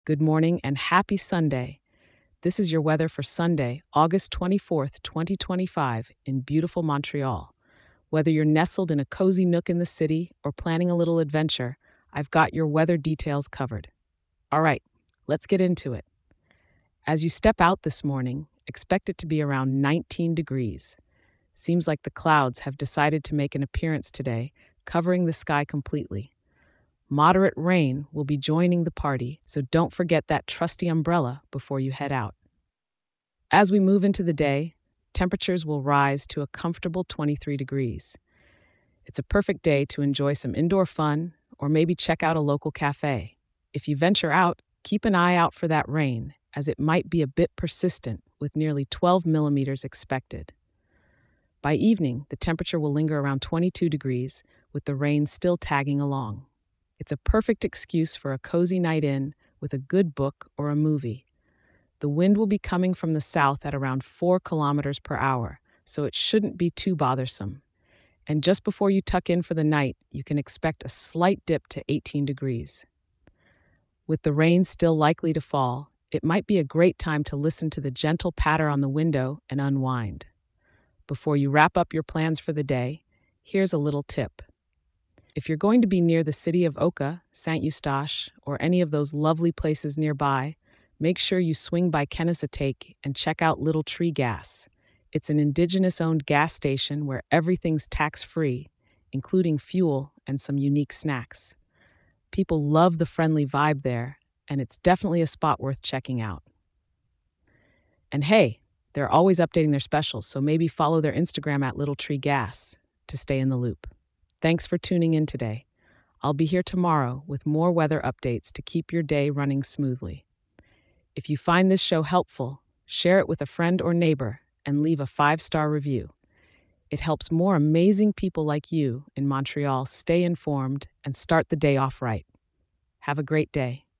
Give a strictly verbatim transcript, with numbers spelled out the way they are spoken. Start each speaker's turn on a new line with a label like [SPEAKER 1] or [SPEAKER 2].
[SPEAKER 1] Good morning and happy Sunday. This is your weather for Sunday, August twenty-fourth, twenty twenty-five, in beautiful Montreal. Whether you're nestled in a cozy nook in the city or planning a little adventure, I've got your weather details covered. All right, let's get into it. As you step out this morning, expect it to be around nineteen degrees. Seems like the clouds have decided to make an appearance today, covering the sky completely. Moderate rain will be joining the party, so don't forget that trusty umbrella before you head out. As we move into the day, temperatures will rise to a comfortable twenty-three degrees. It's a perfect day to enjoy some indoor fun or maybe check out a local cafe. If you venture out, keep an eye out for that rain, as it might be a bit persistent with nearly twelve millimeters expected. By evening, the temperature will linger around twenty-two degrees, with the rain still tagging along. It's a perfect excuse for a cozy night in with a good book or a movie. The wind will be coming from the south at around four kilometers per hour, so it shouldn't be too bothersome. And just before you tuck in for the night, you can expect a slight dip to eighteen degrees. With the rain still likely to fall, it might be a great time to listen to the gentle patter on the window and unwind. Before you wrap up your plans for the day, here's a little tip. If you're going to be near the city of Oka, Saint Eustache, or any of those lovely places nearby, make sure you swing by Kennesatake and check out Little Tree Gas. It's an indigenous-owned gas station where everything's tax-free, including fuel and some unique snacks. People love the friendly vibe there, and it's definitely a spot worth checking out. And hey, they're always updating their specials, so maybe follow their Instagram at Little Tree Gas to stay in the loop. Thanks for tuning in today. I'll be here tomorrow with more weather updates to keep your day running smoothly. If you find this show helpful, share it with a friend or neighbor and leave a five-star review. It helps more amazing people like you in Montreal stay informed and start the day off right. Have a great day.